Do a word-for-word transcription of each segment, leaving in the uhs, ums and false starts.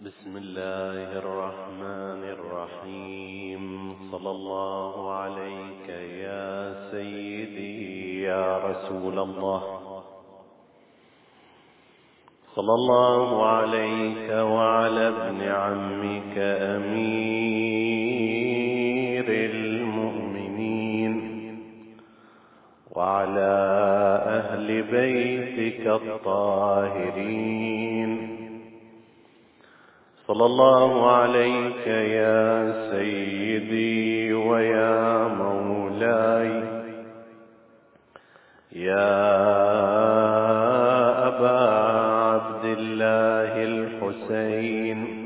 بسم الله الرحمن الرحيم. صلى الله عليك يا سيدي يا رسول الله، صلى الله عليك وعلى ابن عمك أمير المؤمنين وعلى أهل بيتك الطاهرين. صلى الله عليك يا سيدي ويا مولاي يا أبا عبد الله الحسين.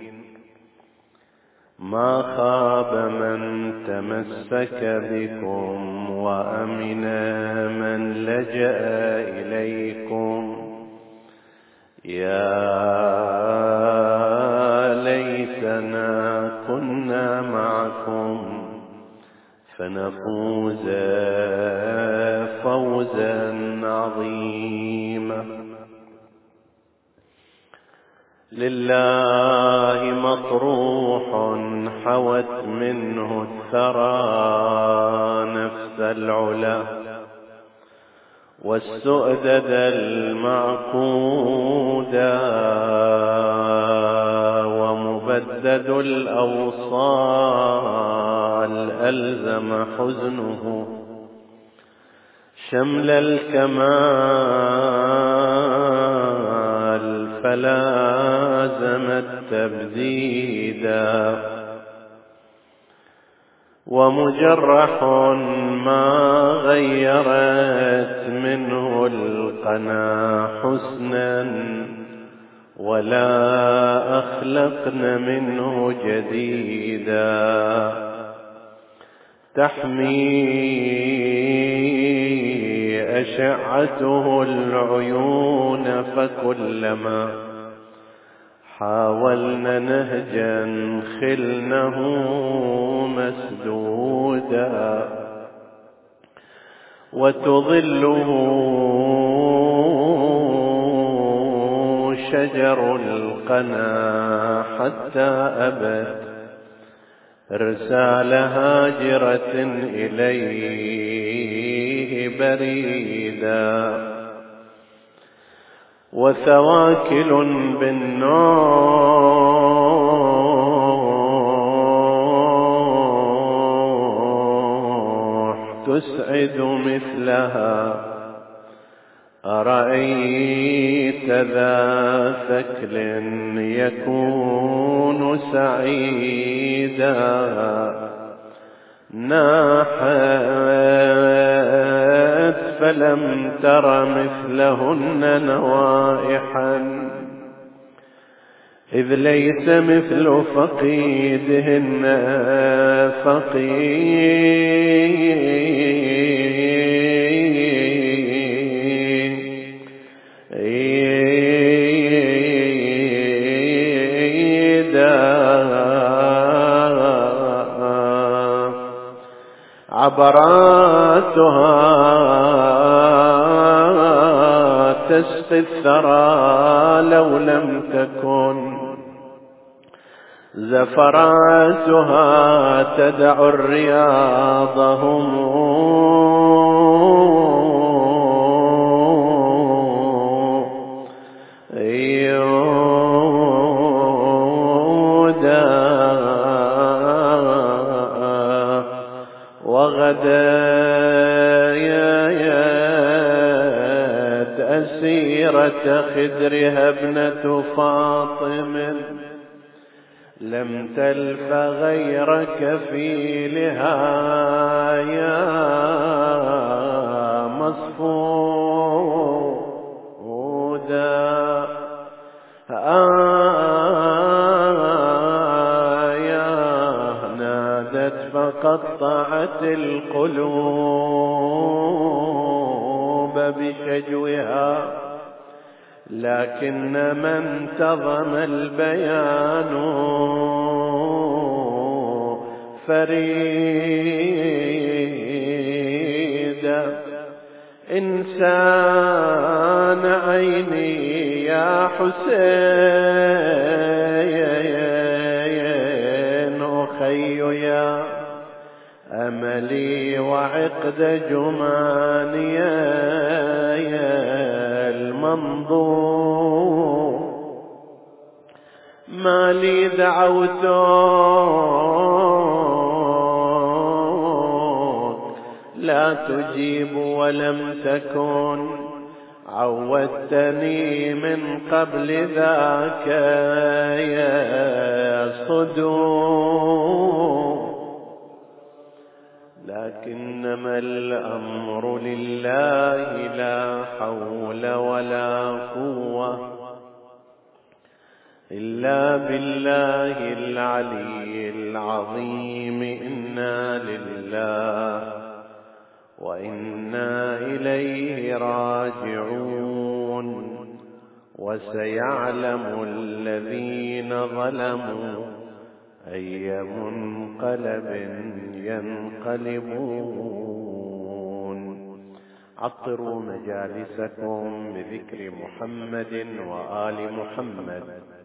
ما خاب من تمسك بكم وأمن من لجأ إليكم. يا ليتنا كنا معكم فنفوز فوزا عظيما. لله مطروح حوت منه الثرى نفس العلا، والسؤدد المعقودا، ومبدد الأوصال ألزم حزنه شمل الكمال فلازم التبديدا. ومجرح ما غيرت منه القنا حسنا ولا أخلقن منه جديدا. تحمي أشعته العيون فكلما حاولنا نهجا خلنه مسدودا. وتظله شجر القنا حتى أبت رسال هاجرة إليه بريدا. وثواكل بالنوح تسعد مثلها. أرأيت ذا ثكل يكون سعيدا. ناحت فلم تر مثلهن نوائحا، إذ ليس مثل فقيدهن فقيدا. عبراتها تسقي الثرى لو لم تكن، زفراتها تدع الرياض هم يودا. وغدا أسيرة خدرها ابنة فاطم، لم تلف غير كفيلها يا مصفودا. آية نادت فقطعت القلوب بشجوها، لكن من انتظم البيان فريدا. إنسان عيني يا حسين عقد جماني المنظور ما لي دعوت لا تجيب ولم تكن عودتني من قبل ذاك يا صدور لكنما الأمر لله لا حول ولا قوة إلا بالله العلي العظيم إنا لله وإنا إليه راجعون وسيعلم الذين ظلموا أي منقلب ينقلبون. عطروا مجالسكم بذكر محمد وآل محمد.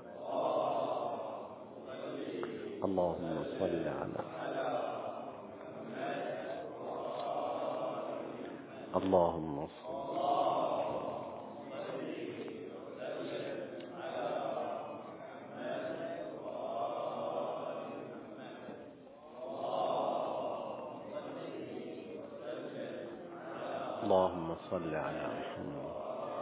اللهم صل على اللهم صل اللهم صل على محمد.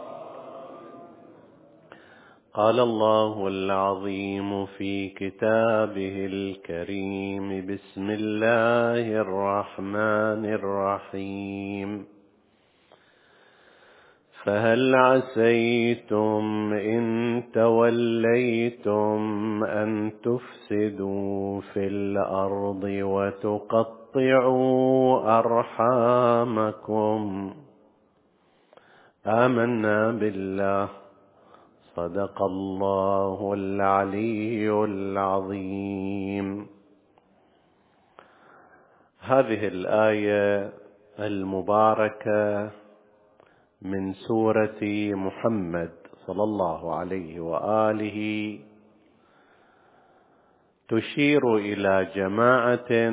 قال الله العظيم في كتابه الكريم بسم الله الرحمن الرحيم فهل عسيتم إن توليتم أن تفسدوا في الأرض وتقطعوا أرحامكم. آمنا بالله صدق الله العلي العظيم. هذه الآية المباركة من سورة محمد صلى الله عليه وآله تشير إلى جماعة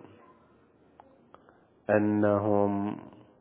أنهم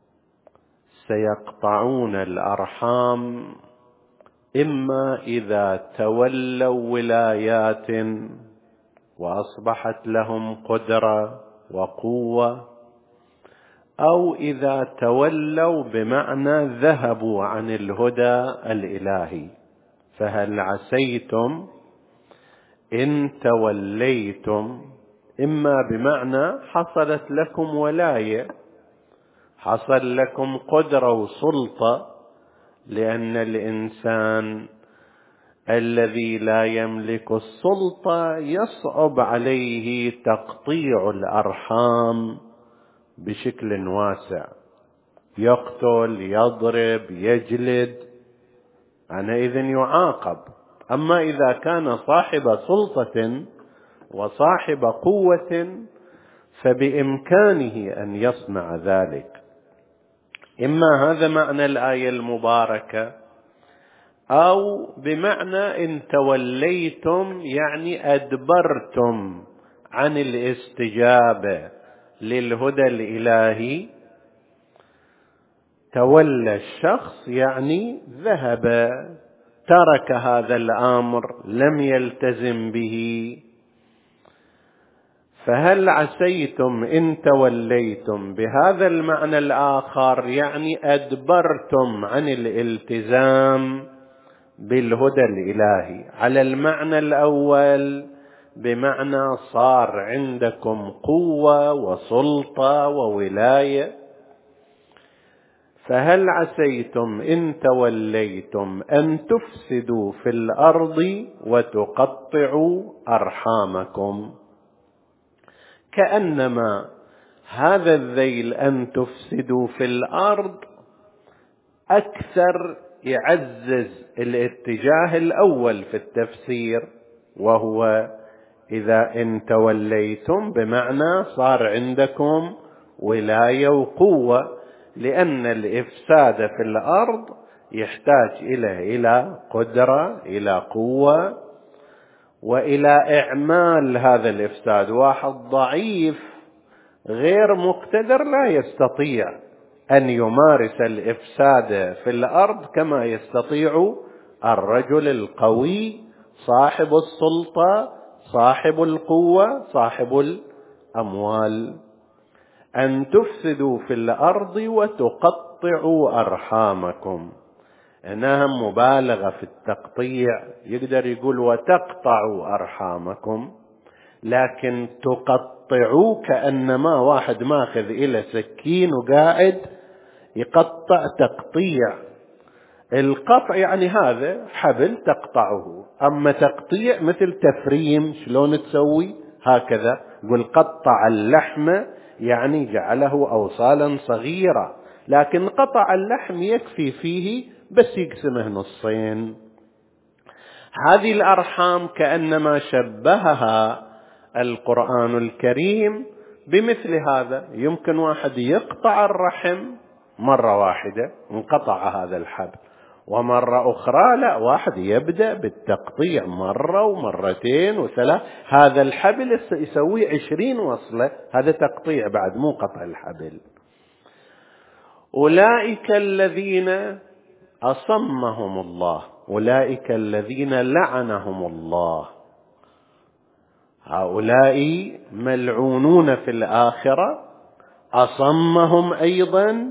سيقطعون الأرحام إما إذا تولوا ولايات وأصبحت لهم قدرة وقوة، أو إذا تولوا بمعنى ذهبوا عن الهدى الإلهي. فهل عسيتم إن توليتم، إما بمعنى حصلت لكم ولاية، حصل لكم قدرة وسلطة، لأن الإنسان الذي لا يملك السلطة يصعب عليه تقطيع الأرحام بشكل واسع، يقتل، يضرب، يجلد، عنئذ يعاقب. أما إذا كان صاحب سلطة وصاحب قوة فبإمكانه أن يصنع ذلك. إما هذا معنى الآية المباركة، أو بمعنى إن توليتم يعني أدبرتم عن الاستجابة للهدى الإلهي. تولى الشخص يعني ذهب، ترك هذا الأمر، لم يلتزم به. فهل عسيتم إن توليتم بهذا المعنى الآخر يعني أدبرتم عن الالتزام بالهدى الإلهي. على المعنى الأول بمعنى صار عندكم قوة وسلطة وولاية. فهل عسيتم إن توليتم أن تفسدوا في الأرض وتقطعوا أرحامكم. كأنما هذا الذيل أن تفسدوا في الأرض أكثر يعزز الاتجاه الأول في التفسير، وهو إذا إن توليتم بمعنى صار عندكم ولاية وقوة، لأن الإفساد في الأرض يحتاج إلى إلى قدرة، إلى قوة، وإلى إعمال هذا الإفساد. واحد ضعيف غير مقتدر لا يستطيع أن يمارس الإفساد في الأرض كما يستطيع الرجل القوي صاحب السلطة صاحب القوة صاحب الأموال. أن تفسدوا في الأرض وتقطعوا أرحامكم، إنها مبالغة في التقطيع، يقدر يقول وتقطعوا أرحامكم، لكن تقطعوا كأنما واحد ماخذ إلى سكين وقاعد يقطع تقطيع. القطع يعني هذا حبل تقطعه، أما تقطيع مثل تفريم، شلون تسوي هكذا، قل قطع اللحم يعني جعله أوصالا صغيرة، لكن قطع اللحم يكفي فيه بس يقسمه نصين. هذه الأرحام كأنما شبهها القرآن الكريم بمثل هذا. يمكن واحد يقطع الرحم مرة واحدة انقطع هذا الحبل، ومرة أخرى لا، واحد يبدأ بالتقطيع مرة ومرتين وثلاث، هذا الحبل يسوي عشرين وصلة، هذا تقطيع بعد مو قطع الحبل. أولئك الذين أصمهم الله، أولئك الذين لعنهم الله، هؤلاء ملعونون في الآخرة، أصمهم أيضا،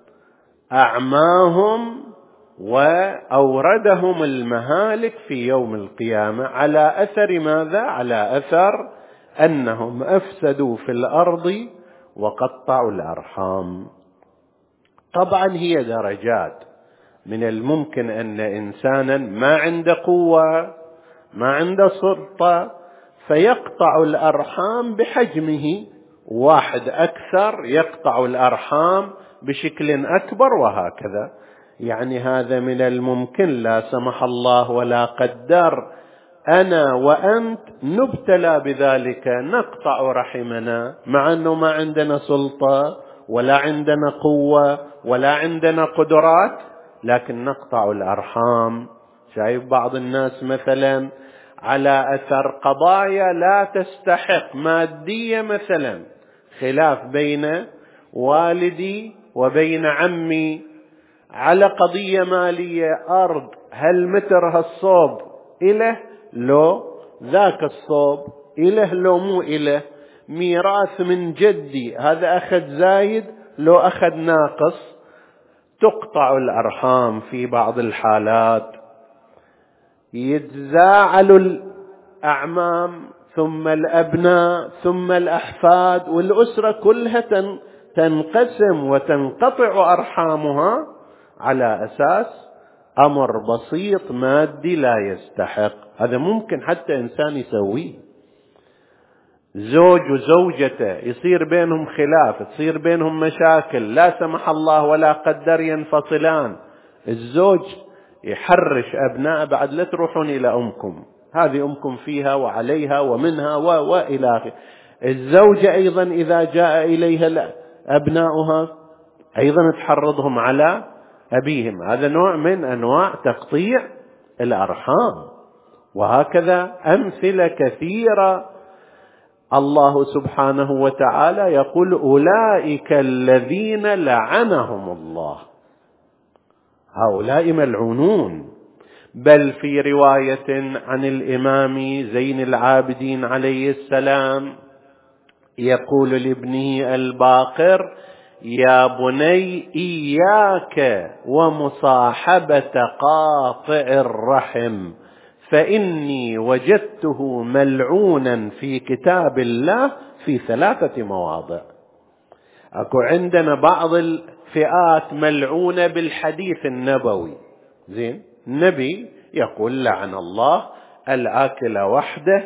أعماهم، وأوردهم المهالك في يوم القيامة على أثر ماذا؟ على أثر أنهم أفسدوا في الأرض وقطعوا الأرحام. طبعا هي درجات، من الممكن أن إنسانا ما عنده قوة ما عنده سلطة فيقطع الأرحام بحجمه، واحد أكثر يقطع الأرحام بشكل أكبر وهكذا. يعني هذا من الممكن، لا سمح الله ولا قدر أنا وأنت نبتلى بذلك، نقطع رحمنا مع أنه ما عندنا سلطة ولا عندنا قوة ولا عندنا قدرات، لكن نقطع الأرحام. شايف بعض الناس مثلا على أثر قضايا لا تستحق مادية، مثلا خلاف بين والدي وبين عمي على قضية مالية، أرض هل متر هالصوب إله لو ذاك الصوب إله لو مو إله، ميراث من جدي هذا أخذ زايد لو أخذ ناقص، تقطع الأرحام في بعض الحالات. يتزاعل الأعمام ثم الأبناء ثم الأحفاد، والأسرة كلها تنقسم وتنقطع أرحامها على أساس أمر بسيط مادي لا يستحق. هذا ممكن حتى إنسان يسويه، زوج وزوجته يصير بينهم خلاف، تصير بينهم مشاكل، لا سمح الله ولا قدر ينفصلان، الزوج يحرش أبناء بعد لا تروحون إلى أمكم، هذه أمكم فيها وعليها ومنها وإلى آخره. الزوجة أيضا إذا جاء إليها أبناؤها أيضا تحرضهم على أبيهم، هذا نوع من أنواع تقطيع الأرحام. وهكذا أمثلة كثيرة. الله سبحانه وتعالى يقول أولئك الذين لعنهم الله، هؤلاء ملعونون. بل في رواية عن الإمام زين العابدين عليه السلام يقول لابنه الباقر: يا بني إياك ومصاحبة قاطع الرحم فإني وجدته ملعونا في كتاب الله في ثلاثة مواضع. أكو عندنا بعض الفئات ملعونة بالحديث النبوي، زين، النبي يقول لعن الله الآكل وحده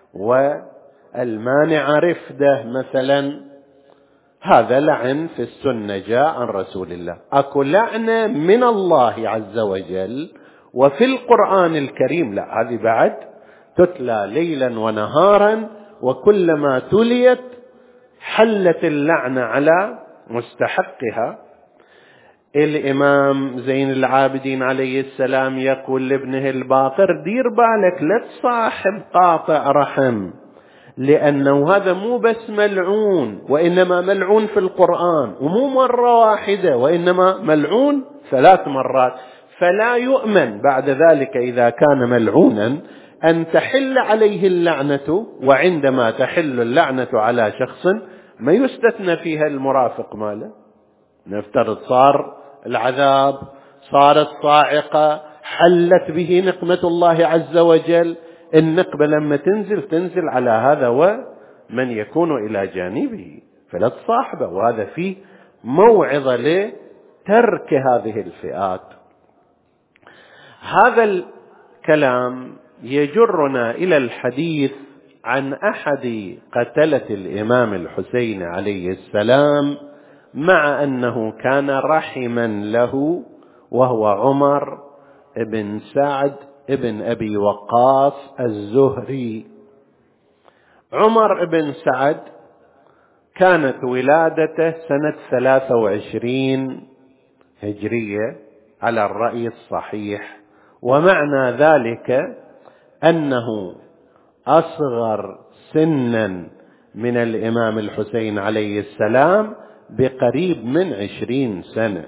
والمانع رفده مثلا، هذا لعن في السنة جاء عن رسول الله. أكو لعنة من الله عز وجل وفي القرآن الكريم لا، هذه بعد تتلى ليلا ونهارا، وكلما تليت حلت اللعنة على مستحقها. الإمام زين العابدين عليه السلام يقول لابنه الباقر: دير بالك لا تصاحب قاطع رحم، لأنه هذا مو بس ملعون، وإنما ملعون في القرآن، ومو مرة واحدة، وإنما ملعون ثلاث مرات. فلا يؤمن بعد ذلك إذا كان ملعونا أن تحل عليه اللعنة، وعندما تحل اللعنة على شخص ما يستثنى فيها المرافق ماله. نفترض صار العذاب، صارت صاعقة، حلت به نقمة الله عز وجل، النقبة لما تنزل تنزل على هذا ومن يكون إلى جانبه، فلا تصاحبه. وهذا فيه موعظة لترك هذه الفئات. هذا الكلام يجرنا إلى الحديث عن أحد قتلة الإمام الحسين عليه السلام، مع أنه كان رحما له، وهو عمر بن سعد بن أبي وقاص الزهري. عمر بن سعد كانت ولادته سنة ثلاثة وعشرين هجرية على الرأي الصحيح، ومعنى ذلك أنه أصغر سنا من الإمام الحسين عليه السلام بقريب من عشرين سنة.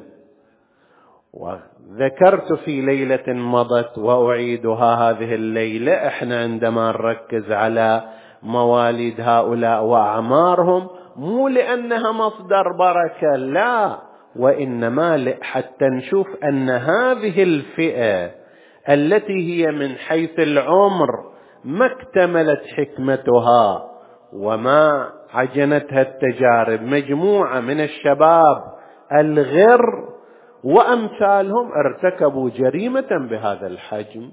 وذكرت في ليلة مضت وأعيدها هذه الليلة، إحنا عندما نركز على مواليد هؤلاء وأعمارهم مو لأنها مصدر بركة، لا، وإنما حتى نشوف أن هذه الفئة التي هي من حيث العمر ما اكتملت حكمتها وما عجنتها التجارب، مجموعة من الشباب الغر وأمثالهم ارتكبوا جريمة بهذا الحجم.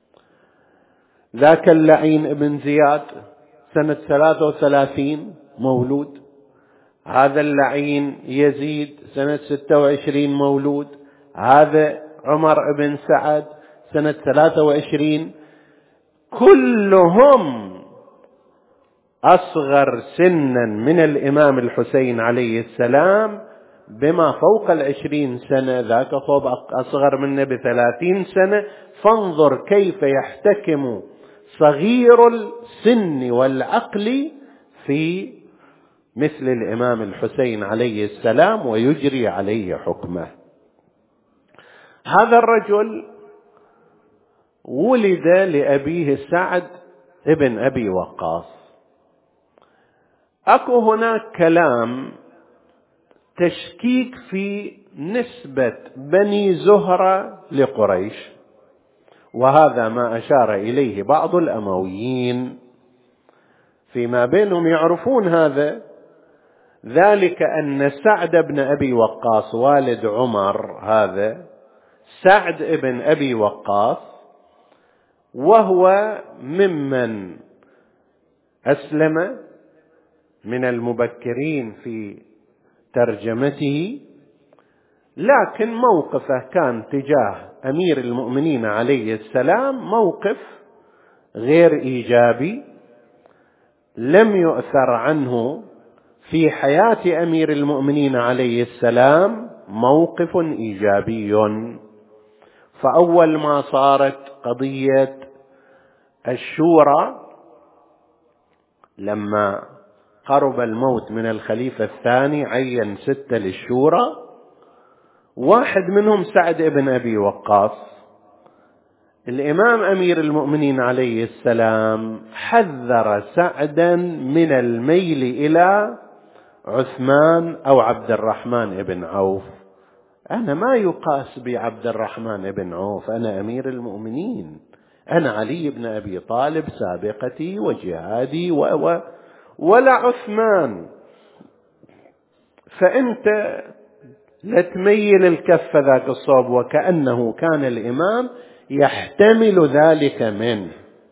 ذاك اللعين ابن زياد سنة ثلاثة وثلاثين مولود، هذا اللعين يزيد سنة ستة وعشرين مولود، هذا عمر بن سعد سنة ثلاثة وعشرين، كلهم أصغر سنا من الإمام الحسين عليه السلام بما فوق العشرين سنة، ذاك صوب أصغر منه بثلاثين سنة. فانظر كيف يحتكم صغير السن والعقل في مثل الإمام الحسين عليه السلام ويجري عليه حكمه. هذا الرجل ولد لأبيه سعد ابن أبي وقاص. أكو هناك كلام تشكيك في نسبة بني زهرة لقريش، وهذا ما أشار إليه بعض الأمويين فيما بينهم يعرفون هذا، ذلك أن سعد بن أبي وقاص والد عمر، هذا سعد بن أبي وقاص، وهو ممن أسلم من المبكرين في ترجمته، لكن موقفه كان تجاه أمير المؤمنين عليه السلام موقف غير إيجابي، لم يؤثر عنه في حياة أمير المؤمنين عليه السلام موقف إيجابي. فأول ما صارت قضية الشورى، لما قرب الموت من الخليفة الثاني عين ستة للشورى، واحد منهم سعد بن أبي وقاص. الإمام أمير المؤمنين عليه السلام حذر سعدا من الميل إلى عثمان أو عبد الرحمن بن عوف. أنا ما يقاس بعبد الرحمن بن عوف، أنا أمير المؤمنين، أنا علي بن أبي طالب سابقتي وجهادي و... و... ولا عثمان. فأنت لا تميل الكف ذاك الصوب، وكأنه كان الإمام يحتمل ذلك منه.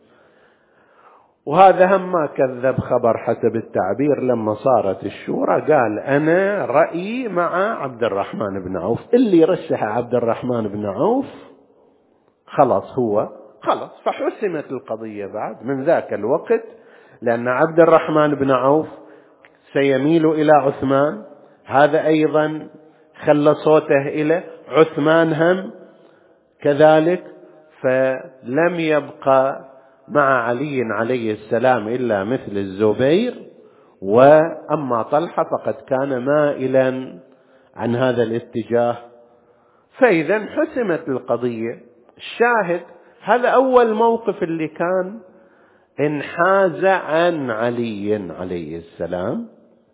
وهذا هم ما كذب خبر حسب التعبير، لما صارت الشورى قال أنا رأيي مع عبد الرحمن بن عوف، اللي رشح عبد الرحمن بن عوف خلاص هو خلاص. فحسمت القضية بعد من ذاك الوقت، لأن عبد الرحمن بن عوف سيميل إلى عثمان، هذا أيضا خلى صوته إلى عثمان هم كذلك، فلم يبقى مع علي عليه السلام إلا مثل الزبير، وأما طلحة فقد كان مائلا عن هذا الاتجاه. فإذا حسمت القضية. الشاهد هذا أول موقف اللي كان انحاز عن علي عليه السلام.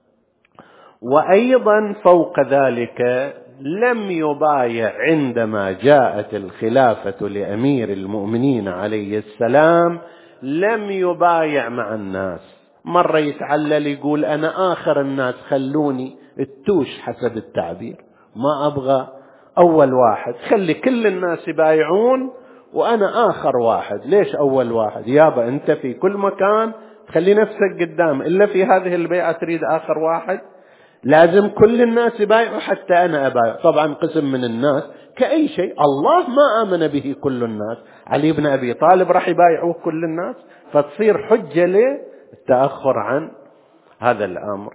وأيضا فوق ذلك لم يبايع عندما جاءت الخلافة لأمير المؤمنين عليه السلام، لم يبايع مع الناس. مرة يتعلل يقول أنا آخر الناس، خلوني التوش حسب التعبير، ما أبغى أول واحد، خلي كل الناس يبايعون وأنا آخر واحد. ليش أول واحد؟ يابا أنت في كل مكان تخلي نفسك قدام، إلا في هذه البيعة تريد آخر واحد؟ لازم كل الناس يبايعوا حتى أنا أبايع. طبعا قسم من الناس كأي شيء، الله ما آمن به كل الناس، علي بن أبي طالب راح يبايعوه كل الناس، فتصير حجة للتأخر عن هذا الأمر.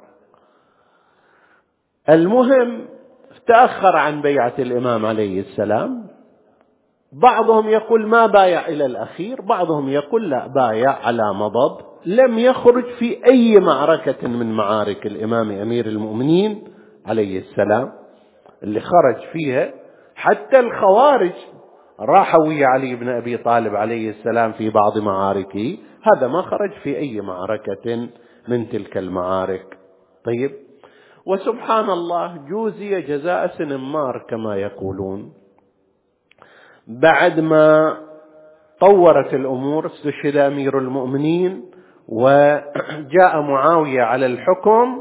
المهم تأخر عن بيعة الإمام عليه السلام. بعضهم يقول ما بايع إلى الأخير، بعضهم يقول لا، بايع على مضض، لم يخرج في أي معركة من معارك الإمام أمير المؤمنين عليه السلام اللي خرج فيها. حتى الخوارج راحوا ويا علي بن أبي طالب عليه السلام في بعض معاركه، هذا ما خرج في أي معركة من تلك المعارك. طيب، وسبحان الله جوزي جزاء سنمار كما يقولون. بعد ما طورت الأمور استشهد أمير المؤمنين وجاء معاوية على الحكم،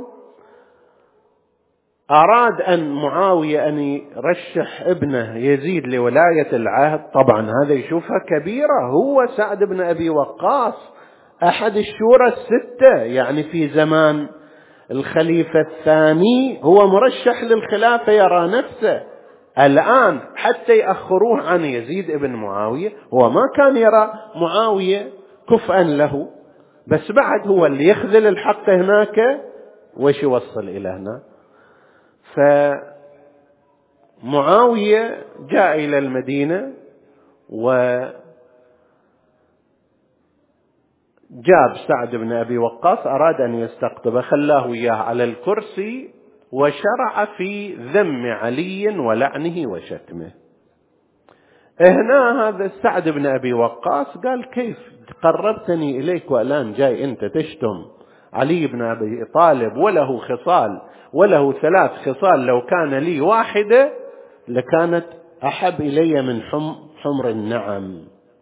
أراد أن معاوية أن يرشح ابنه يزيد لولاية العهد. طبعا هذا يشوفها كبيرة، هو سعد بن أبي وقاص أحد الشورى الستة، يعني في زمان الخليفة الثاني هو مرشح للخلافة، يرى نفسه. الآن حتى يأخروه عن يزيد ابن معاوية، هو ما كان يرى معاوية كفءا له، بس بعد هو اللي يخذل الحق هناك وش يوصل إلى هنا. فمعاوية جاء إلى المدينة وجاب سعد بن أبي وقاص، أراد أن يستقطبه، خلاه إياه على الكرسي وشرع في ذم علي ولعنه وشتمه. هنا هذا سعد بن أبي وقاص قال كيف قربتني إليك والآن جاي أنت تشتم علي بن أبي طالب، وله خصال، وله ثلاث خصال، لو كان لي واحدة لكانت أحب إلي من حمر النعم.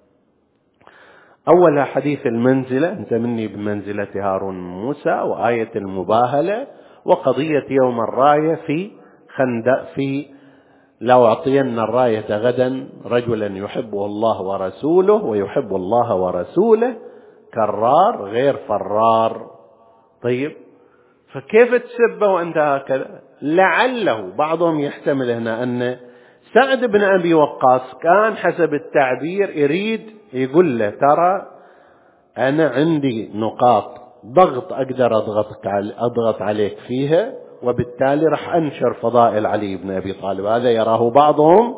أولها حديث المنزلة، أنت مني بمنزلة هارون موسى، وآية المباهلة، وقضية يوم الراية في خندق، في لو أعطينا الراية غدا رجلا يحبه الله ورسوله ويحب الله ورسوله، كرار غير فرار. طيب، فكيف تسبه وأنت هكذا؟ لعله بعضهم يحتمل هنا أن سعد بن أبي وقاص كان حسب التعبير يريد يقول له ترى أنا عندي نقاط ضغط أقدر أضغط, أضغط عليك فيها، وبالتالي رح أنشر فضائل علي بن أبي طالب. هذا يراه بعضهم.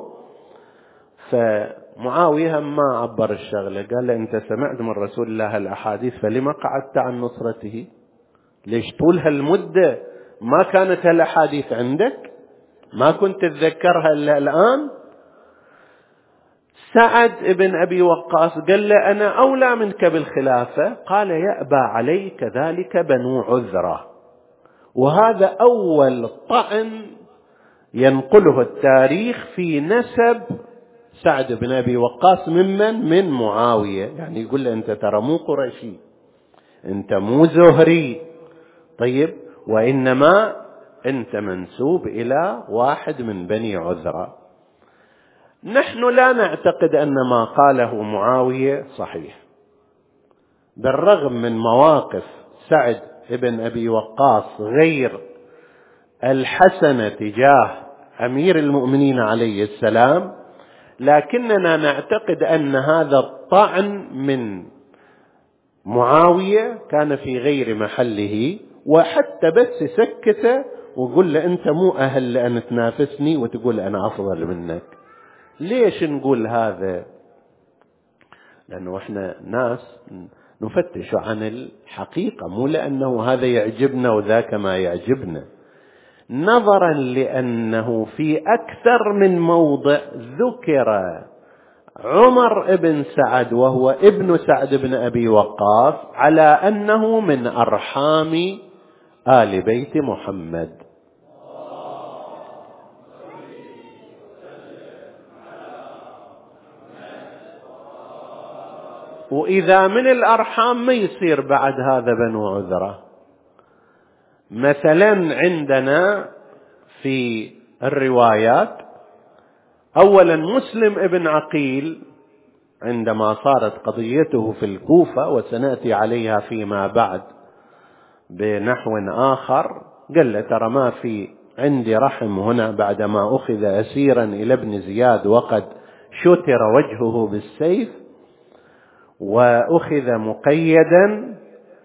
فمعاوية ما عبر الشغلة، قال له أنت سمعت من رسول الله الأحاديث فلما قعدت عن نصرته؟ ليش طول هالمدة ما كانت هالأحاديث عندك؟ ما كنت تتذكرها إلا الآن؟ سعد بن أبي وقاص قال له أنا أولى منك بالخلافة. قال يأبى علي كذلك بنو عذرة. وهذا أول طعن ينقله التاريخ في نسب سعد بن أبي وقاص ممن من معاوية، يعني يقول له أنت ترى مو قرشي، أنت مو زهري، طيب، وإنما أنت منسوب إلى واحد من بني عذرة. نحن لا نعتقد أن ما قاله معاوية صحيح، بالرغم من مواقف سعد بن أبي وقاص غير الحسنة تجاه أمير المؤمنين عليه السلام، لكننا نعتقد أن هذا الطعن من معاوية كان في غير محله، وحتى بس سكته وقل له أنت مو أهل لأن تنافسني وتقول أنا أفضل منك. ليش نقول هذا؟ لأنه إحنا ناس نفتش عن الحقيقة، مو لأنه هذا يعجبنا وذاك ما يعجبنا. نظرا لأنه في أكثر من موضع ذكر عمر بن سعد وهو ابن سعد بن أبي وقاص على أنه من أرحام آل بيت محمد. وإذا من الأرحام ما يصير بعد هذا بنو عذرة. مثلا عندنا في الروايات أولا مسلم ابن عقيل عندما صارت قضيته في الكوفة، وسنأتي عليها فيما بعد بنحو آخر، قال له ترى ما في عندي رحم هنا بعدما أخذ أسيرا إلى ابن زياد وقد شتر وجهه بالسيف وأخذ مقيدا.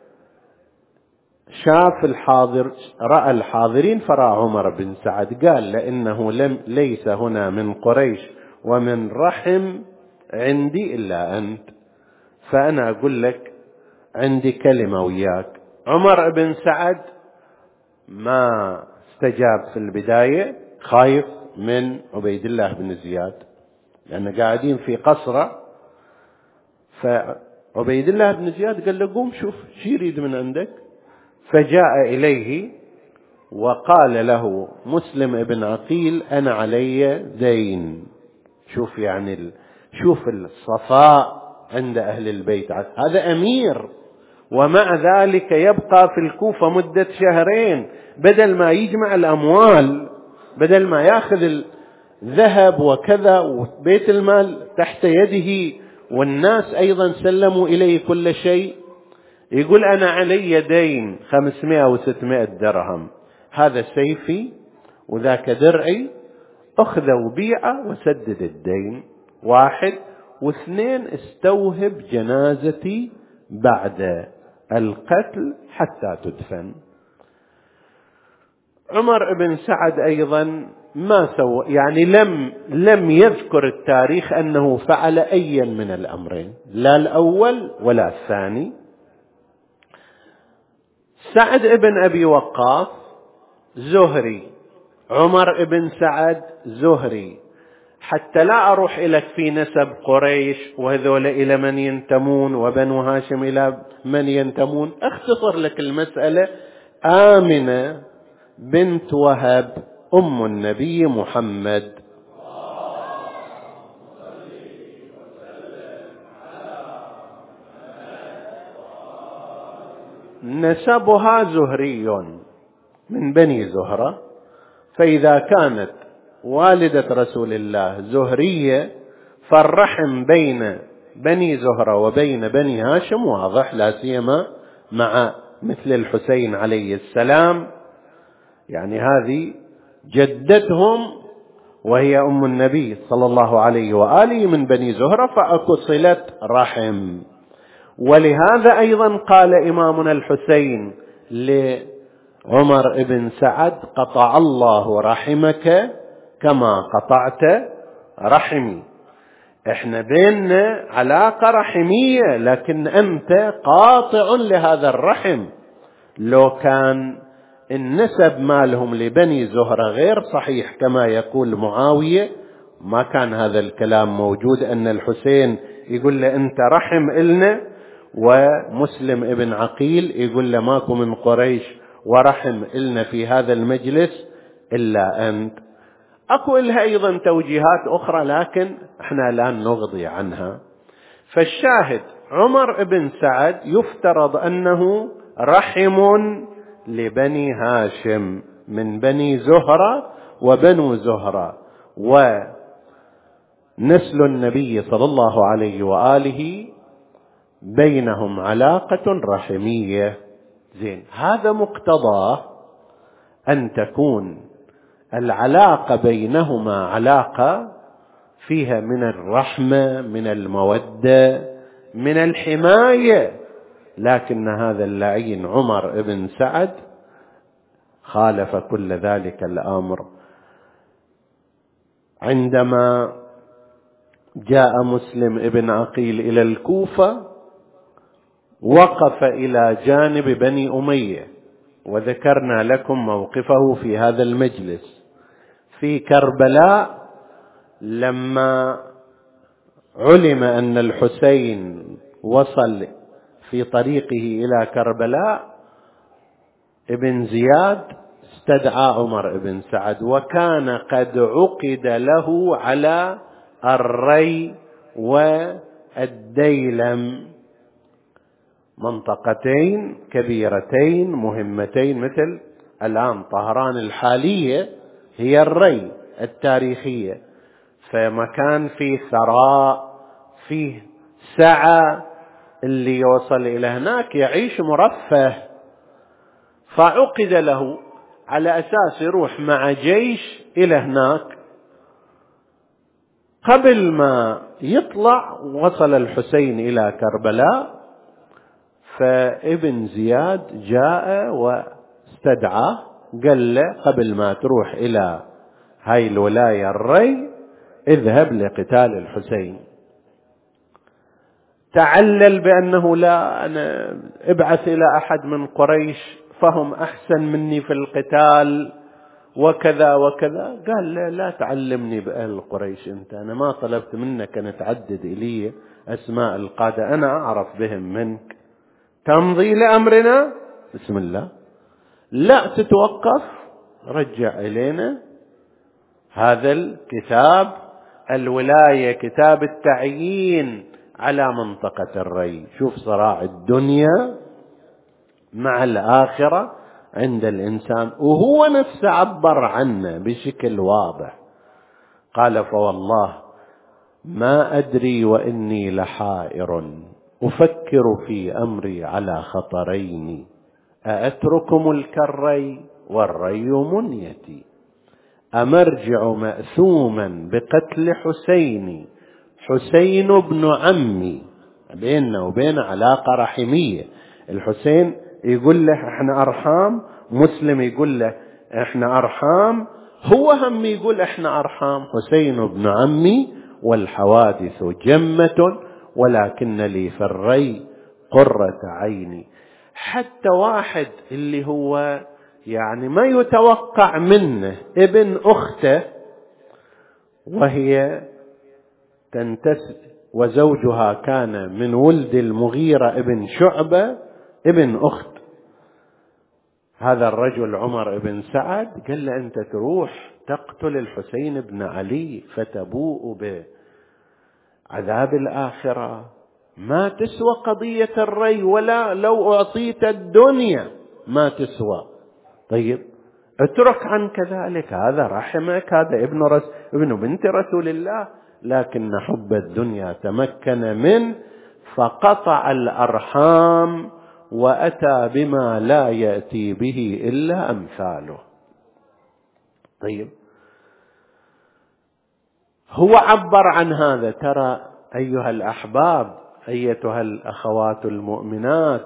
شاف الحاضر، رأى الحاضرين فرأى عمر بن سعد، قال لأنه لم ليس هنا من قريش ومن رحم عندي إلا أنت، فأنا أقول لك عندي كلمة وياك. عمر بن سعد ما استجاب في البداية، خايف من عبيد الله بن زياد لأنه قاعدين في قصره. فعبيد الله بن زياد قال له قوم شوف شو يريد من عندك. فجاء إليه وقال له مسلم ابن عقيل أنا علي دين. شوف يعني ال... شوف الصفاء عند أهل البيت، هذا أمير ومع ذلك يبقى في الكوفة مدة شهرين، بدل ما يجمع الأموال، بدل ما يأخذ الذهب وكذا وبيت المال تحت يده والناس أيضا سلموا إليه كل شيء، يقول أنا علي دين خمسمائة وستمائة درهم، هذا سيفي وذاك درعي، أخذ وبيعه وسدد الدين. واحد. واثنين، استوهب جنازتي بعد القتل حتى تدفن. عمر بن سعد أيضا ما سوى، يعني لم لم يذكر التاريخ أنه فعل أيا من الأمرين، لا الأول ولا الثاني. سعد بن أبي وقاص زهري، عمر بن سعد زهري، حتى لا أروح لك في نسب قريش وهذول إلى من ينتمون وبنو هاشم إلى من ينتمون، أختصر لك المسألة. آمنة بنت وهب أم النبي محمد نسبها زهري من بني زهرة، فإذا كانت والدة رسول الله زهرية فالرحم بين بني زهرة وبين بني هاشم واضح، لا سيما مع مثل الحسين عليه السلام، يعني هذه جدتهم وهي أم النبي صلى الله عليه وآله من بني زهرة، فأكو صلة رحم. ولهذا أيضا قال إمامنا الحسين لعمر بن سعد قطع الله رحمك كما قطعت رحمي. احنا بيننا علاقة رحمية لكن أنت قاطع لهذا الرحم. لو كان النسب مالهم لبني زهرة غير صحيح كما يقول معاوية ما كان هذا الكلام موجود، أن الحسين يقول له أنت رحم إلنا، ومسلم ابن عقيل يقول له ماكو من قريش ورحم إلنا في هذا المجلس إلا أنت. أكو لها أيضا توجيهات أخرى لكن احنا الآن نغضي عنها. فالشاهد عمر بن سعد يفترض أنه رحم لبني هاشم من بني زهرة وبنو زهرة، ونسل النبي صلى الله عليه وآله بينهم علاقة رحمية. زين، هذا مقتضاه أن تكون العلاقة بينهما علاقة فيها من الرحمة، من المودة، من الحماية. لكن هذا اللعين عمر بن سعد خالف كل ذلك الأمر. عندما جاء مسلم ابن عقيل إلى الكوفة، وقف إلى جانب بني أمية، وذكرنا لكم موقفه في هذا المجلس في كربلاء لما علم أن الحسين وصل في طريقه إلى كربلاء. ابن زياد استدعى عمر بن سعد، وكان قد عقد له على الري والديلم، منطقتين كبيرتين مهمتين، مثل الآن طهران الحالية هي الري التاريخية، فمكان فيه ثراء فيه سعة، اللي يوصل إلى هناك يعيش مرفه. فعقد له على أساس يروح مع جيش إلى هناك. قبل ما يطلع وصل الحسين إلى كربلاء، فابن زياد جاء واستدعاه، قال له قبل ما تروح إلى هاي الولاية الري اذهب لقتال الحسين. تعلل بأنه لا، أنا ابعث إلى أحد من قريش فهم أحسن مني في القتال وكذا وكذا. قال لا, لا تعلمني بأهل قريش أنت، أنا ما طلبت منك أن تعدد إلي أسماء القادة، أنا أعرف بهم منك. تمضي لأمرنا بسم الله، لا تتوقف، رجع إلينا هذا الكتاب الولاية، كتاب التعيين على منطقة الري. شوف صراع الدنيا مع الآخرة عند الإنسان، وهو نفسه عبر عنه بشكل واضح. قال فوالله ما أدري وإني لحائر أفكر في أمري على خطرين، أأترك ملك الري والري منيتي، أمرجع مأثوما بقتل حسين، حسين ابن عمي، بيننا وبينه علاقة رحمية. الحسين يقول له احنا أرحام، مسلم يقول له احنا أرحام، هو هم يقول احنا أرحام. حسين ابن عمي والحوادث جمة، ولكن لي في الري قرة عيني. حتى واحد اللي هو يعني ما يتوقع منه ابن أخته، وهي تنتسب وزوجها كان من ولد المغيرة ابن شعبة ابن أخت هذا الرجل عمر بن سعد، قال له أنت تروح تقتل الحسين بن علي فتبوء بعذاب الآخرة، ما تسوى قضية الري، ولا لو أعطيت الدنيا ما تسوى. طيب اترك عن كذلك، هذا رحمك، هذا ابن رس ابن بنت رسول الله، لكن حب الدنيا تمكن منه فقطع الأرحام وأتى بما لا يأتي به إلا أمثاله. طيب هو عبر عن هذا. ترى أيها الأحباب، أيتها الأخوات المؤمنات،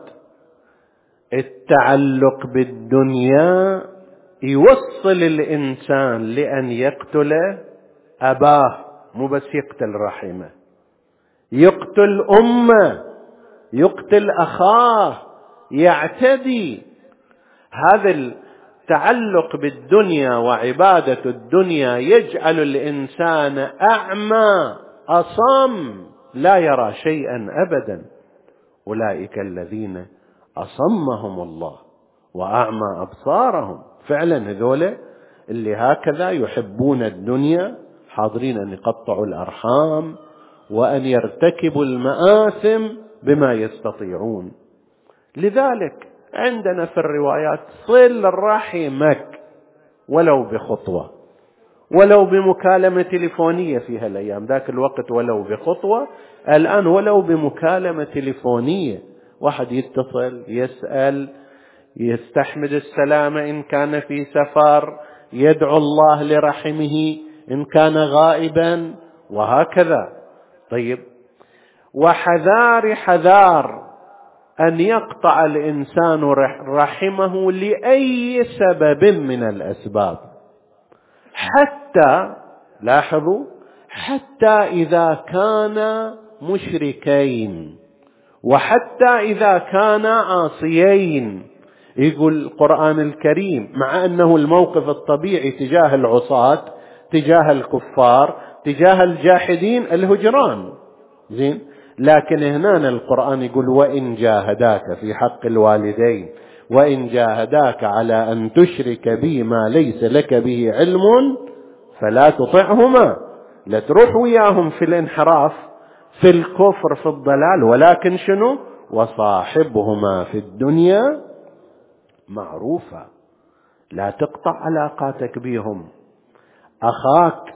التعلق بالدنيا يوصل الإنسان لأن يقتل أباه، مو بس يقتل رحمه، يقتل أمه، يقتل أخاه، يعتدي. هذا التعلق بالدنيا وعبادة الدنيا يجعل الإنسان أعمى أصم لا يرى شيئا أبدا. أولئك الذين أصمهم الله وأعمى أبصارهم. فعلا هذول اللي هكذا يحبون الدنيا، حاضرين أن يقطعوا الأرحام وأن يرتكبوا المآثم بما يستطيعون. لذلك عندنا في الروايات صل رحمك ولو بخطوة، ولو بمكالمة تليفونية في هالأيام، ذاك الوقت ولو بخطوة، الآن ولو بمكالمة تليفونية، واحد يتصل يسأل، يستحمد السلامة إن كان في سفر، يدعو الله لرحمه إن كان غائبا، وهكذا. طيب وحذار حذار أن يقطع الإنسان رحمه لأي سبب من الأسباب، حتى لاحظوا حتى إذا كان مشركين وحتى إذا كان عاصيين. يقول القرآن الكريم مع أنه الموقف الطبيعي تجاه العصاة تجاه الكفار تجاه الجاحدين الهجران، زين، لكن هنا القرآن يقول وإن جاهداك في حق الوالدين وإن جاهداك على أن تشرك بي ما ليس لك به علم فلا تطعهما. لا تروح وياهم في الانحراف في الكفر في الضلال، ولكن شنو؟ وصاحبهما في الدنيا معروفة. لا تقطع علاقاتك بهم، أخاك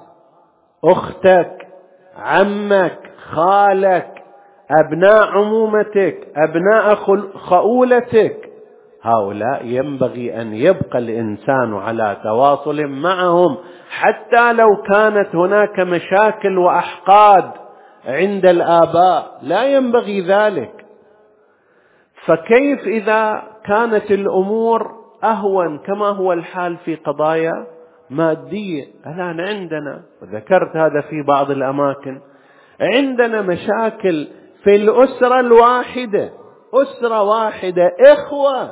أختك عمك خالك أبناء عمومتك أبناء خؤولتك، هؤلاء ينبغي أن يبقى الإنسان على تواصل معهم حتى لو كانت هناك مشاكل وأحقاد عند الآباء، لا ينبغي ذلك. فكيف إذا كانت الأمور أهون كما هو الحال في قضايا مادية؟ الآن عندنا، وذكرت هذا في بعض الأماكن، عندنا مشاكل في الأسرة الواحدة، أسرة واحدة إخوة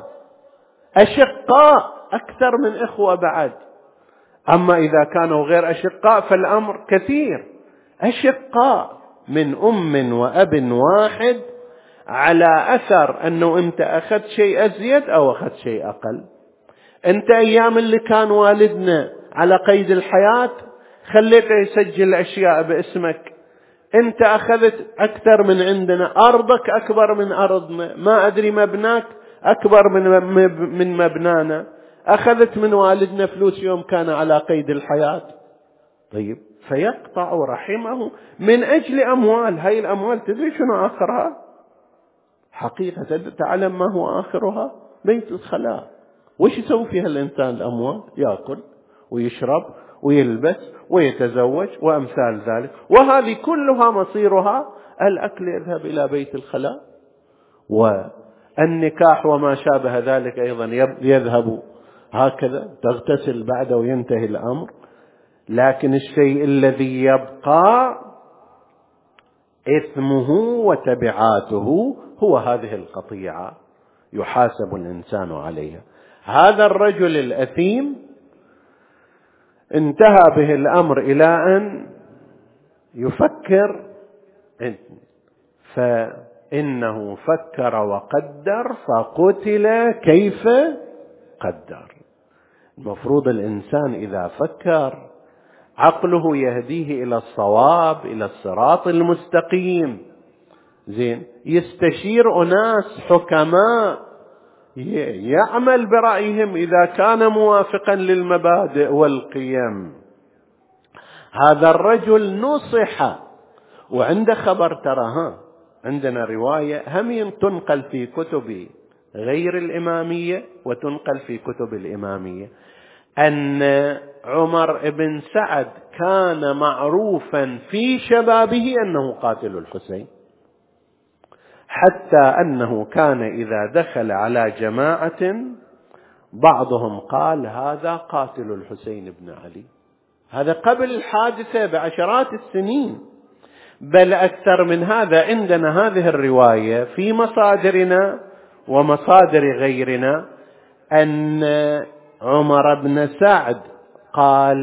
أشقاء أكثر من إخوة بعد. أما إذا كانوا غير أشقاء فالأمر كثير. أشقاء من أم وأب واحد على أثر أنه أنت أخذت شيء أزيد أو أخذت شيء أقل. أنت أيام اللي كان والدنا على قيد الحياة خليته يسجل أشياء باسمك، أنت أخذت أكثر من عندنا، أرضك أكبر من أرضنا، ما أدري مبناك أكبر من من مبنانا، أخذت من والدنا فلوس يوم كان على قيد الحياة. طيب، فيقطع رحمه من أجل أموال. هاي الأموال تدري شنو آخرها؟ حقيقة تعلم ما هو آخرها؟ بيت الخلاء. وش يسوي فيها الإنسان الأموال؟ يأكل ويشرب ويلبس ويتزوج وأمثال ذلك، وهذه كلها مصيرها الأكل يذهب إلى بيت الخلاء، والنكاح وما شابه ذلك أيضا يذهب هكذا، تغتسل بعد وينتهي الأمر. لكن الشيء الذي يبقى إثمه وتبعاته هو هذه القطيعة يحاسب الإنسان عليها. هذا الرجل الأثيم انتهى به الأمر إلى أن يفكر، فإنه فكر وقدر فقتل كيف قدر. المفروض الإنسان إذا فكر عقله يهديه إلى الصواب إلى الصراط المستقيم، زين، يستشير أناس حكماء يعمل برأيهم إذا كان موافقا للمبادئ والقيم. هذا الرجل نصح، وعنده خبر، تراها عندنا رواية هم تنقل في كتب غير الإمامية وتنقل في كتب الإمامية، أن عمر بن سعد كان معروفا في شبابه أنه قاتل الحسين، حتى أنه كان إذا دخل على جماعة بعضهم قال هذا قاتل الحسين بن علي. هذا قبل الحادثة بعشرات السنين. بل أكثر من هذا، عندنا هذه الرواية في مصادرنا ومصادر غيرنا أن عمر بن سعد قال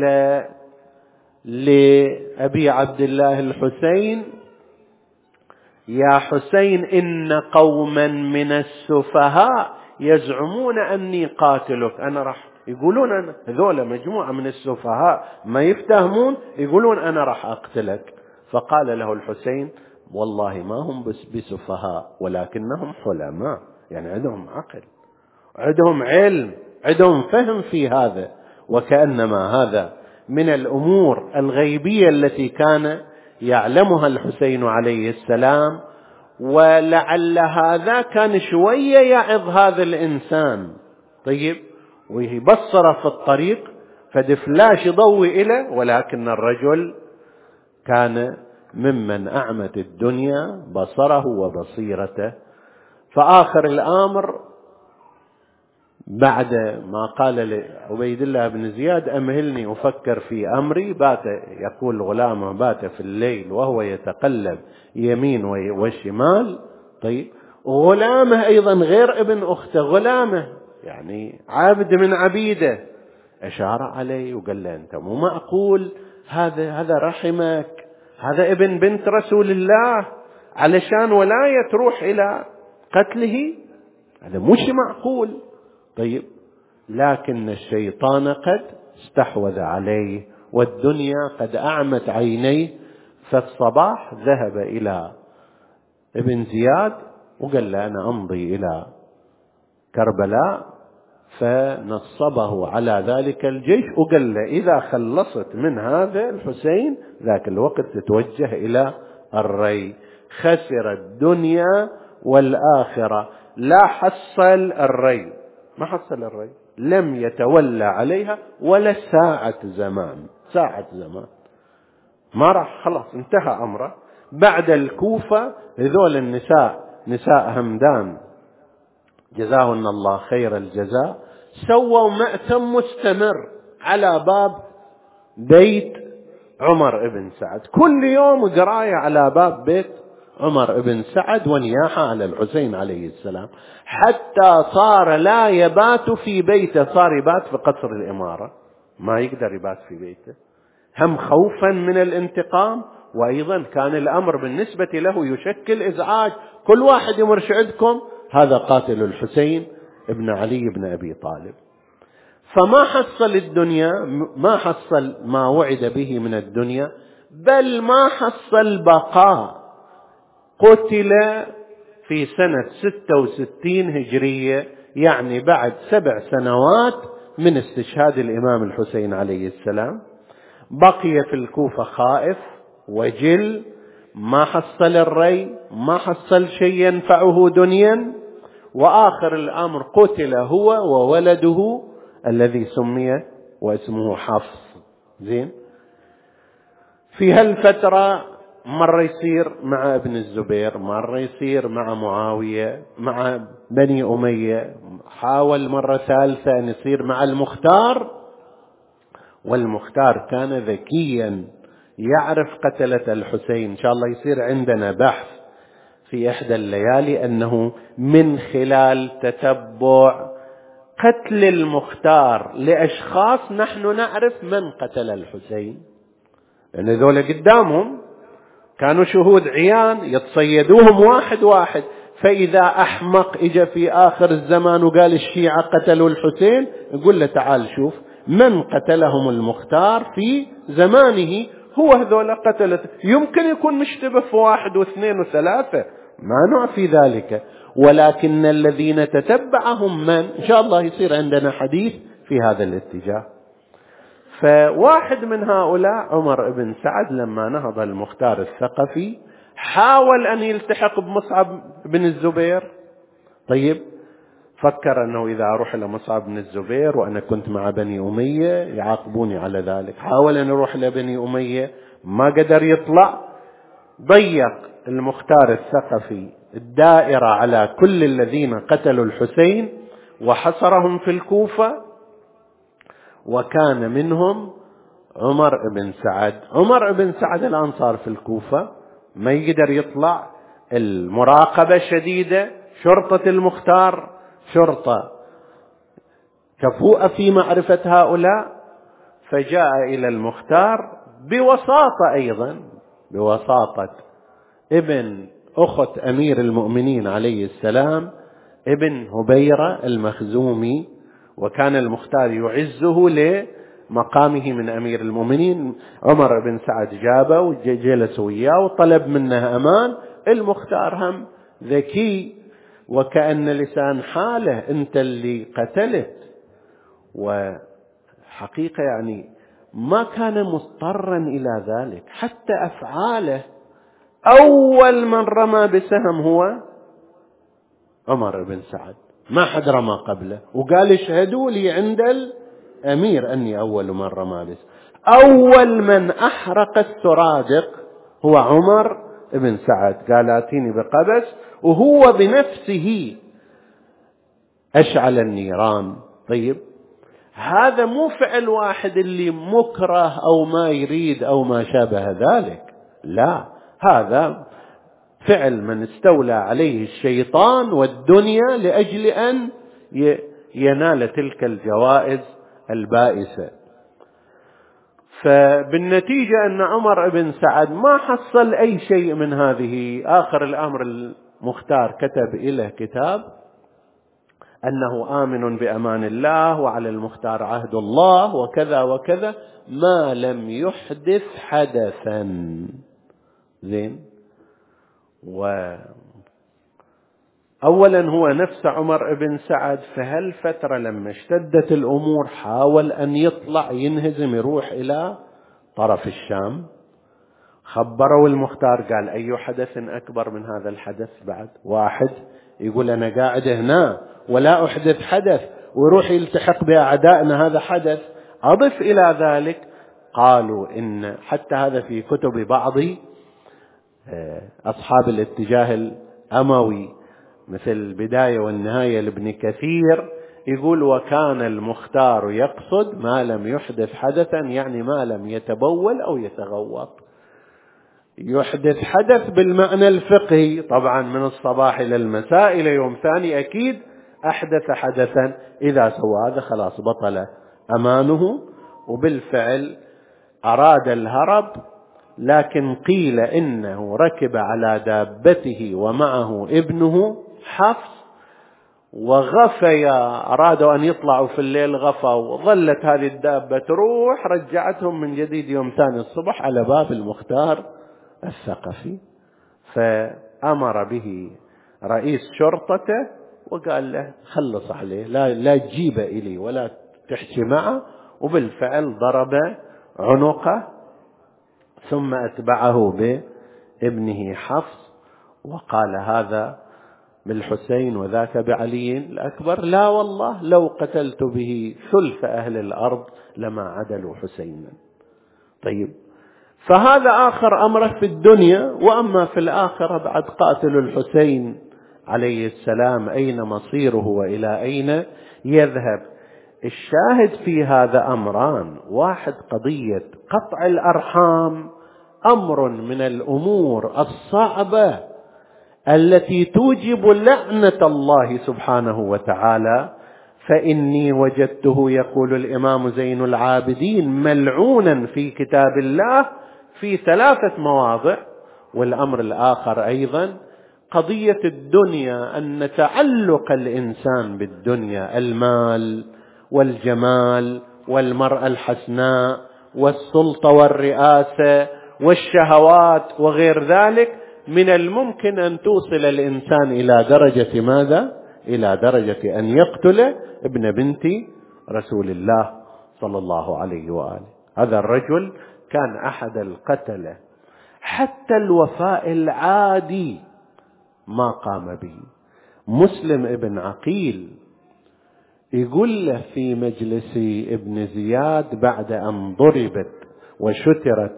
لأبي عبد الله الحسين يا حسين إن قوما من السفهاء يزعمون أني قاتلك. أنا راح يقولون أنا هذول مجموعة من السفهاء ما يفتهمون، يقولون أنا راح أقتلك. فقال له الحسين والله ما هم بس بسفهاء ولكنهم حلماء، يعني عندهم عقل، عندهم علم، عندهم فهم في هذا. وكأنما هذا من الأمور الغيبية التي كان يعلمها الحسين عليه السلام، ولعل هذا كان شوية يعظ هذا الإنسان، طيب، ويبصر في الطريق فدفلاش ضوء إليه. ولكن الرجل كان ممن أعمت الدنيا بصره وبصيرته. فآخر الأمر بعد ما قال لعبيد الله بن زياد أمهلني أفكر في أمري، بات يقول غلامه بات في الليل وهو يتقلب يمين وشمال. طيب غلامه أيضا غير ابن أخته، غلامه يعني عبد من عبيده، أشار عليه وقال له أنت مو معقول، هذا هذا رحمك، هذا ابن بنت رسول الله، علشان ولاية تروح إلى قتله؟ هذا مش معقول. طيب لكن الشيطان قد استحوذ عليه والدنيا قد أعمت عينيه، فالصباح ذهب إلى ابن زياد وقال له أنا أمضي إلى كربلاء، فنصبه على ذلك الجيش وقال له إذا خلصت من هذا الحسين ذاك الوقت تتوجه إلى الري. خسر الدنيا والآخرة، لا حصل الري، ما حصل الري، لم يتولى عليها ولا ساعة زمان، ساعة زمان ما راح، خلاص انتهى أمره. بعد الكوفة هذول النساء، نساء همدان جزاهن الله خير الجزاء، سووا مأتم مستمر على باب بيت عمر بن سعد، كل يوم قراية على باب بيت عمر بن سعد ونياحة على الحسين عليه السلام، حتى صار لا يبات في بيته، صار يبات في قصر الإمارة، ما يقدر يبات في بيته، هم خوفا من الانتقام، وأيضا كان الأمر بالنسبة له يشكل إزعاج، كل واحد يمرش عندكم هذا قاتل الحسين ابن علي بن أبي طالب. فما حصل الدنيا، ما حصل ما وعد به من الدنيا، بل ما حصل بقاء. قتل في سنة ستة وستين هجرية، يعني بعد سبع سنوات من استشهاد الإمام الحسين عليه السلام. بقي في الكوفة خائف وجل، ما حصل الري، ما حصل شيء ينفعه دنيا، وآخر الأمر قتل هو وولده الذي سمي واسمه حفص. زين، في هالفترة مرة يصير مع ابن الزبير، مرة يصير مع معاوية، مع بني أمية، حاول مرة ثالثة أن يصير مع المختار، والمختار كان ذكيا يعرف قتلة الحسين. إن شاء الله يصير عندنا بحث في إحدى الليالي أنه من خلال تتبع قتل المختار لأشخاص نحن نعرف من قتل الحسين، لأن ذولا قدامهم كانوا شهود عيان يتصيدوهم واحد واحد، فإذا أحمق إجا في آخر الزمان وقال الشيعة قتلوا الحسين، يقول له تعال شوف من قتلهم المختار في زمانه، هو هذول قتلت، يمكن يكون مشتبه في واحد واثنين وثلاثة، ما نعفي ذلك، ولكن الذين تتبعهم من، إن شاء الله يصير عندنا حديث في هذا الاتجاه. فواحد من هؤلاء عمر بن سعد لما نهض المختار الثقفي حاول أن يلتحق بمصعب بن الزبير. طيب فكر أنه إذا أروح إلى مصعب بن الزبير وأنا كنت مع بني أمية يعاقبوني على ذلك، حاول أن يروح لبني أمية ما قدر يطلع. ضيق المختار الثقفي الدائرة على كل الذين قتلوا الحسين وحصرهم في الكوفة، وكان منهم عمر بن سعد. عمر بن سعد الآن صار في الكوفة ما يقدر يطلع، المراقبة شديدة، شرطة المختار شرطة كفؤة في معرفة هؤلاء، فجاء إلى المختار بوساطة، أيضا بوساطة ابن أخت أمير المؤمنين عليه السلام ابن هبيرة المخزومي، وكان المختار يعزه لمقامه من أمير المؤمنين. عمر بن سعد جابه وجلس وياه وطلب منه أمان. المختار هم ذكي وكأن لسان حاله أنت اللي قتلت، وحقيقة يعني ما كان مضطرا إلى ذلك، حتى أفعاله أول من رمى بسهم هو عمر بن سعد، ما حد رمى قبله، وقال اشهدوا لي عند الأمير أني أول من رمى بسهم. أول من أحرق السرادق هو عمر بن سعد، قال آتيني بقبس، وهو بنفسه أشعل النيران. طيب هذا مو فعل واحد اللي مكره أو ما يريد أو ما شابه ذلك، لا، هذا فعل من استولى عليه الشيطان والدنيا لأجل أن ينال تلك الجوائز البائسة. فبالنتيجة أن عمر بن سعد ما حصل أي شيء من هذه. آخر الأمر المختار كتب إليه كتاب أنه آمن بأمان الله وعلى المختار عهد الله وكذا وكذا، ما لم يحدث حدثا. زين. وأولا هو نفس عمر بن سعد في هالفترة لما اشتدت الأمور حاول أن يطلع ينهزم يروح إلى طرف الشام. خبروا المختار قال أي حدث أكبر من هذا الحدث؟ بعد واحد يقول أنا قاعد هنا ولا أحدث حدث ويروح يلتحق بأعدائنا، هذا حدث. أضف إلى ذلك قالوا إن حتى هذا في كتب بعض أصحاب الاتجاه الأموي مثل البداية والنهاية لابن كثير، يقول وكان المختار يقصد ما لم يحدث حدثا، يعني ما لم يتبول أو يتغوط. يحدث حدث بالمعنى الفقهي، طبعا من الصباح إلى المساء إلى يوم ثاني أكيد أحدث حدثا، إذا سوى هذا خلاص بطل أمانه. وبالفعل أراد الهرب، لكن قيل إنه ركب على دابته ومعه ابنه حفص وغفيا، أرادوا أن يطلعوا في الليل غفوا، وظلت هذه الدابة تروح، رجعتهم من جديد يوم ثاني الصبح على باب المختار الثقفي. فأمر به رئيس شرطته وقال له خلص عليه، لا, لا تجيب إلي ولا تحكي معه. وبالفعل ضرب عنقه ثم أتبعه بابنه حفص وقال هذا بالحسين وذاك بعلي الأكبر، لا والله لو قتلت به ثلث أهل الأرض لما عدلوا حسينا. طيب فهذا آخر أمره في الدنيا. وأما في الآخرة بعد قاتل الحسين عليه السلام أين مصيره وإلى أين يذهب؟ الشاهد في هذا أمران: واحد قضية قطع الأرحام، أمر من الأمور الصعبة التي توجب لعنة الله سبحانه وتعالى. فإني وجدته يقول الإمام زين العابدين ملعونا في كتاب الله في ثلاثة مواضع. والأمر الآخر أيضا قضية الدنيا، أن تعلق الإنسان بالدنيا، المال والجمال والمرأة الحسناء والسلطة والرئاسة والشهوات وغير ذلك، من الممكن أن توصل الإنسان إلى درجة ماذا؟ إلى درجة أن يقتل ابن بنت رسول الله صلى الله عليه وآله. هذا الرجل كان أحد القتلة، حتى الوفاء العادي ما قام به. مسلم ابن عقيل يقول له في مجلس ابن زياد بعد أن ضربت وشترت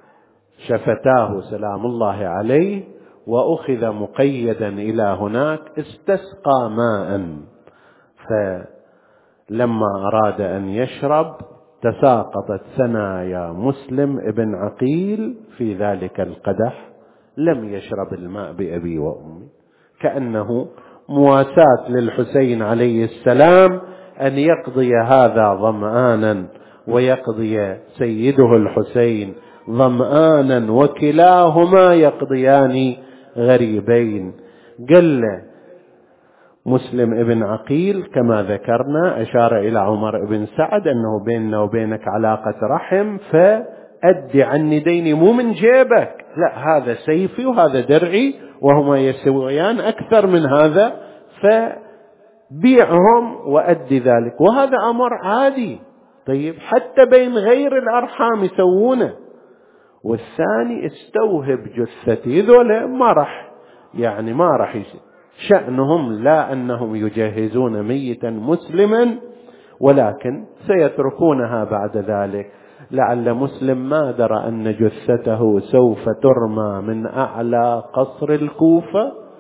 شفتاه سلام الله عليه وأخذ مقيدا إلى هناك، استسقى ماء، فلما أراد أن يشرب تساقطت ثنايا مسلم ابن عقيل في ذلك القدح، لم يشرب الماء بأبي وأمي، كأنه مواساة للحسين عليه السلام أن يقضي هذا ظمآنا ويقضي سيده الحسين ظمآنا، وكلاهما يقضيان غريبين. قال له مسلم ابن عقيل كما ذكرنا، أشار إلى عمر بن سعد أنه بيننا وبينك علاقة رحم، فأدي عني ديني مو من جيبك، لا هذا سيفي وهذا درعي وهما يسويان أكثر من هذا، فبيعهم وأدي ذلك. وهذا أمر عادي. طيب حتى بين غير الأرحام يسوونه. والثاني استوهب جثتي، ذولا ما رح يعني ما رح يصير شأنهم لا أنهم يجهزون ميتا مسلما، ولكن سيتركونها بعد ذلك. لعل مسلم ما درى أن جثته سوف ترمى من أعلى قصر الكوفة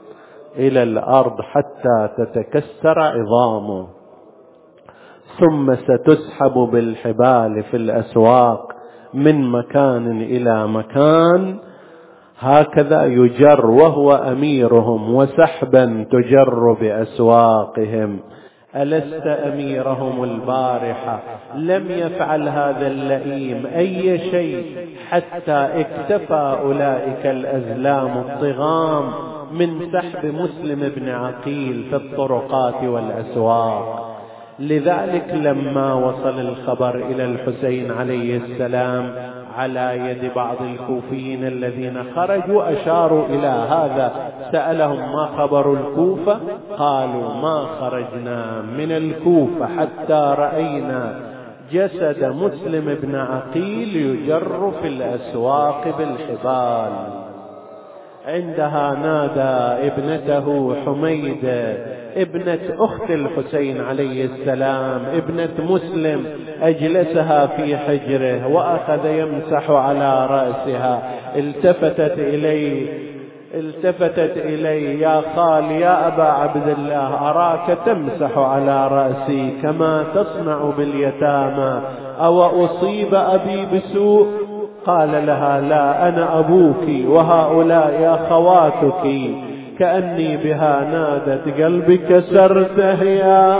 إلى الأرض حتى تتكسر عظامه، ثم ستسحب بالحبال في الأسواق من مكان إلى مكان، هكذا يجر وهو أميرهم، وسحبا تجر بأسواقهم. ألست أميرهم البارحة؟ لم يفعل هذا اللئيم أي شيء حتى اكتفى أولئك الأزلام الطغام من سحب مسلم بن عقيل في الطرقات والأسواق. لذلك لما وصل الخبر إلى الحسين عليه السلام على يد بعض الكوفيين الذين خرجوا أشاروا إلى هذا، سألهم ما خبر الكوفة؟ قالوا ما خرجنا من الكوفة حتى رأينا جسد مسلم بن عقيل يجر في الأسواق بالحبال. عندها نادى ابنته حميدة ابنة أخت الحسين عليه السلام ابنة مسلم، أجلسها في حجره وأخذ يمسح على رأسها. التفتت إليه التفتت إليه يا خال يا أبا عبد الله، أراك تمسح على رأسي كما تصنع باليتامى، أو أصيب أبي بسوء؟ قال لها لا، أنا أبوك وهؤلاء أخواتك. كأني بها نادت قلبي كسرته يا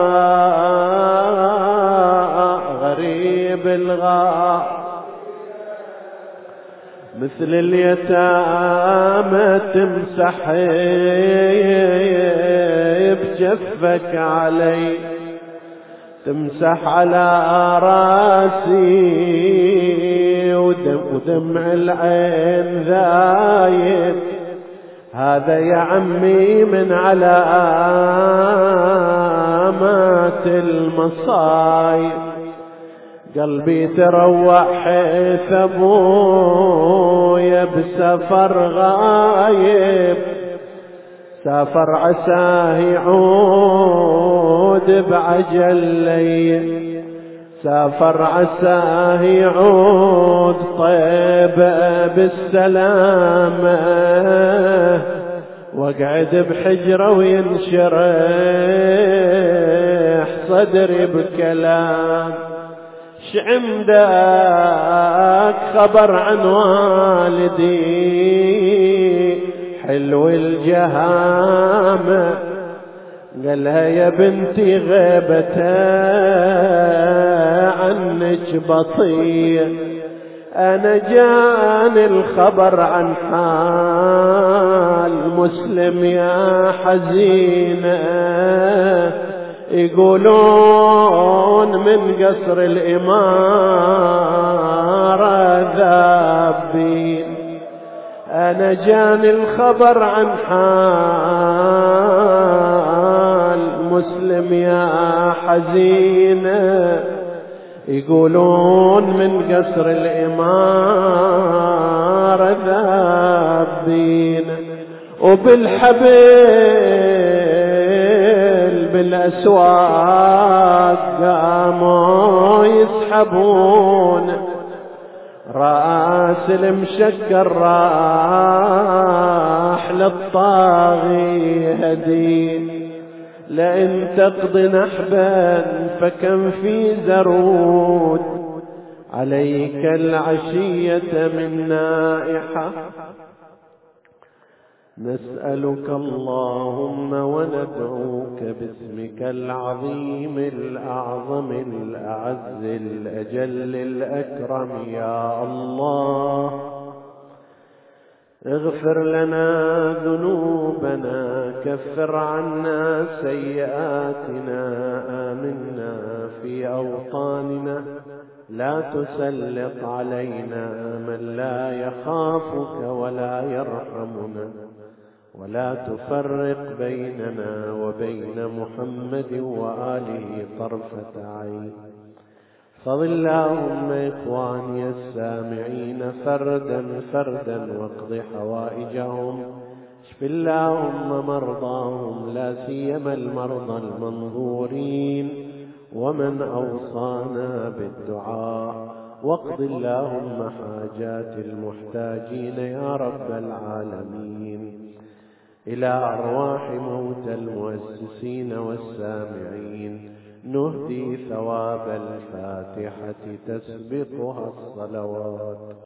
غريب الغار، مثل اليتامى تمسح بجفك علي، تمسح على راسي ودمع العين ذايد، هذا يا عمي من علامات المصايب. قلبي تروح حيث ابويا بسفر غايب، سافر عساه يعود بعجل لي، سافر عساه يعود طيب بالسلامة، واقعد بحجرة وينشرح صدري بكلام. شعندك خبر عن والدي حلو الجهامة؟ قالها يا بنتي غيبته عنك بطيء، أنا جاني الخبر عن حال مسلم يا حزينة، يقولون من قصر الإمارة ذابين. أنا جاني الخبر عن حال مسلم يا حزينة، يقولون من قصر الإمارة ذابين، وبالحبل بالأسواق قاموا يسحبون، رأس المشكر راح للطاغي هدين، لئن تقضي نحبا فكم في زرود، عليك العشية من نائحة. نسألك اللهم وندعوك باسمك العظيم الأعظم الأعز الأجل الأكرم يا الله، اغفر لنا ذنوبنا، كفر عنا سيئاتنا، آمنا في أوطاننا، لا تسلط علينا من لا يخافك ولا يرحمنا، ولا تفرق بيننا وبين محمد وآله طرفة عين. فضل اللهم إخواني السامعين فردا فردا واقض حوائجهم، اشف اللهم مرضاهم لا سيما المرضى المنظورين ومن أوصانا بالدعاء، واقض اللهم حاجات المحتاجين يا رب العالمين. إلى أرواح موتى المؤسسين والسامعين نهدي ثواب الفاتحة تسبقها الصلوات.